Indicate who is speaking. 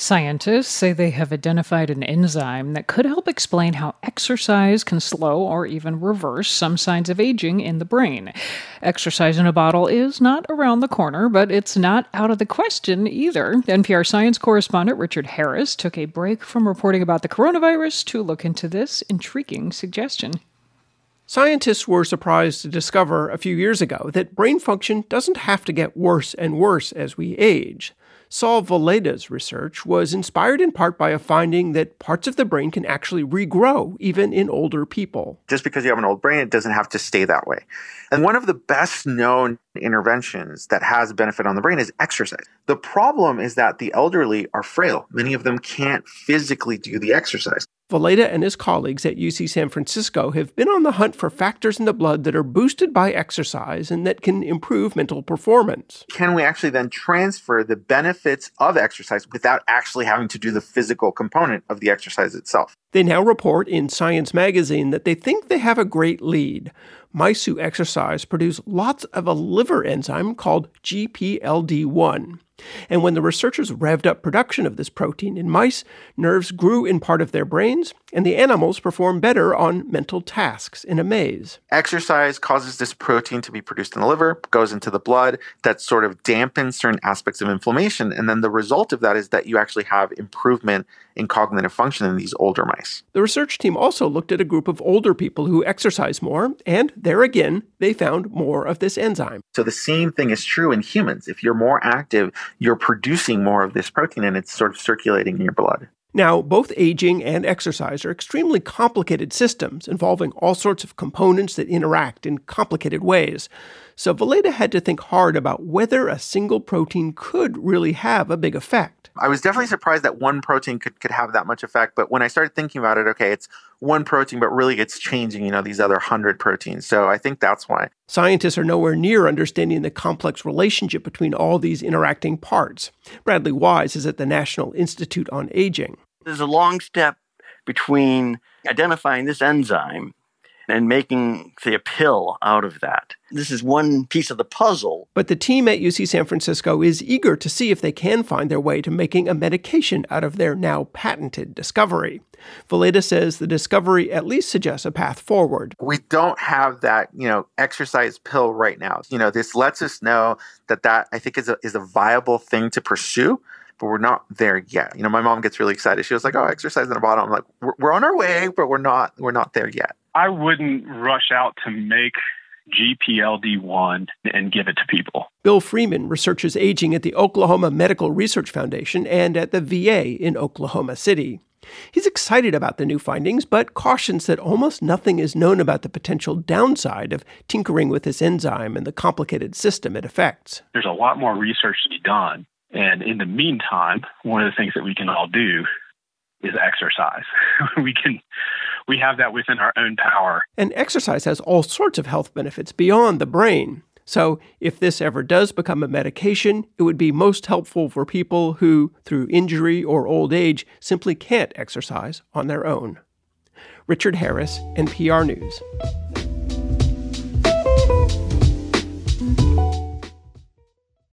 Speaker 1: Scientists say they have identified an enzyme that could help explain how exercise can slow or even reverse some signs of aging in the brain. Exercise in a bottle is not around the corner, but it's not out of the question either. NPR science correspondent Richard Harris took a break from reporting about the coronavirus to look into this intriguing suggestion.
Speaker 2: Scientists were surprised to discover a few years ago that brain function doesn't have to get worse and worse as we age. Saul Valeda's research was inspired in part by a finding that parts of the brain can actually regrow, even in older people.
Speaker 3: Just because you have an old brain, it doesn't have to stay that way. And one of the best known interventions that has a benefit on the brain is exercise. The problem is that the elderly are frail. Many of them can't physically do the exercise.
Speaker 2: Valeda and his colleagues at UC San Francisco have been on the hunt for factors in the blood that are boosted by exercise and that can improve mental performance.
Speaker 3: Can we actually then transfer the benefits of exercise without actually having to do the physical component of the exercise itself?
Speaker 2: They now report in Science magazine that they think they have a great lead. Mice who exercise produce lots of a liver enzyme called GPLD1. And when the researchers revved up production of this protein in mice, nerves grew in part of their brains, and the animals performed better on mental tasks in a maze.
Speaker 3: Exercise causes this protein to be produced in the liver, goes into the blood, that sort of dampens certain aspects of inflammation, and then the result of that is that you actually have improvement in cognitive function in these older mice.
Speaker 2: The research team also looked at a group of older people who exercise more, and there again, they found more of this enzyme.
Speaker 3: So the same thing is true in humans. If you're more active, you're producing more of this protein and it's sort of circulating in your blood.
Speaker 2: Now, both aging and exercise are extremely complicated systems involving all sorts of components that interact in complicated ways. So Valeda had to think hard about whether a single protein could really have a big effect.
Speaker 3: I was definitely surprised that one protein could have that much effect. But when I started thinking about it, okay, it's one protein, but really it's changing, these other 100 proteins. So I think that's why.
Speaker 2: Scientists are nowhere near understanding the complex relationship between all these interacting parts. Bradley Wise is at the National Institute on Aging.
Speaker 4: There's a long step between identifying this enzyme and making, say, a pill out of that. This is one piece of the puzzle.
Speaker 2: But the team at UC San Francisco is eager to see if they can find their way to making a medication out of their now patented discovery. Valeda says the discovery at least suggests a path forward.
Speaker 3: We don't have that, exercise pill right now. This lets us know that I think is a viable thing to pursue. But we're not there yet. My mom gets really excited. She was like, "Oh, exercise in a bottle." I'm like, "We're on our way, but we're not there yet."
Speaker 5: I wouldn't rush out to make GPLD1 and give it to people.
Speaker 2: Bill Freeman researches aging at the Oklahoma Medical Research Foundation and at the VA in Oklahoma City. He's excited about the new findings, but cautions that almost nothing is known about the potential downside of tinkering with this enzyme and the complicated system it affects.
Speaker 5: There's a lot more research to be done. And in the meantime, one of the things that we can all do is exercise. We have that within our own power.
Speaker 2: And exercise has all sorts of health benefits beyond the brain. So if this ever does become a medication, it would be most helpful for people who, through injury or old age, simply can't exercise on their own. Richard Harris, NPR News.